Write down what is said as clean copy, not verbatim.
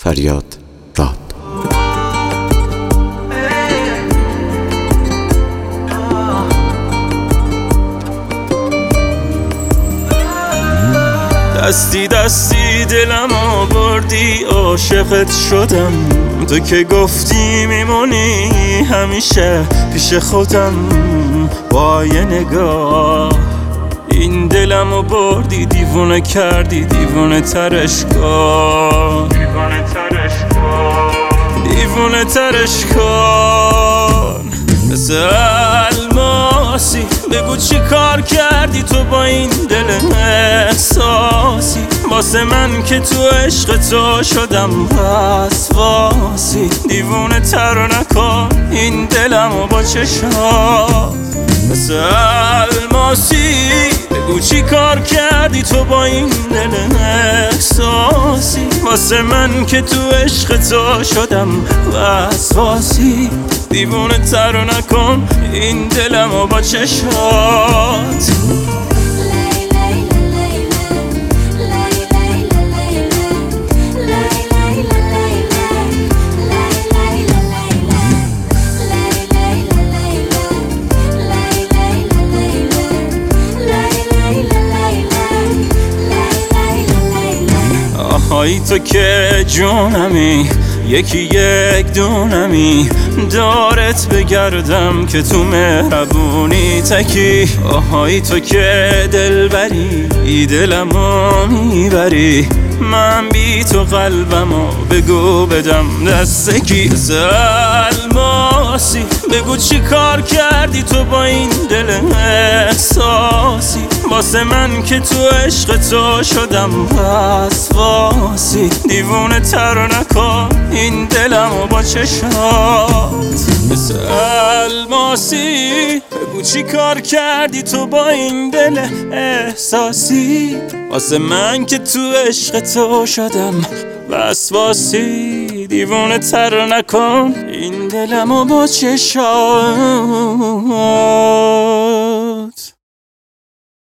فریاد راد. دستی دستی دلم آوردی، عاشقت شدم. تو که گفتی میمونی همیشه پیش خودم. با یه نگاه این دلمو بردی، دیوونه کردی، دیوونه ترش کن، دیوونه ترش کن. مثل الماسی بگو چی کار کردی تو با این دل احساسی. واسه من که تو عشق تو شدم وسواسی. دیوونه تر نکن این دلمو با چشات. مثل الماسی بگو چی کار کردی تو با این دل احساسی. واسه من که تو عشق تو شدم وسواسی. دیوونه تر نکن این دلمو با چشات. آهای تو که جونمی، یکی یک دونمی، دارت بگردم که تو مهربونی تکی. آهای تو که دلبری، دلمو میبری، من بی تو قلبمو بگو بدم دست کی. الماسی بگو چی کار کردی تو با این دل احساسی. واسه من که تو عشق تو شدم وسواسی. دیوونه تر نکن این دلمو با چشات. مثل الماسی بگو چی کار کردی تو با این دل احساسی. واسه من که تو عشق تو شدم وسواسی. دیوونه تر نکن این دلمو با چشات.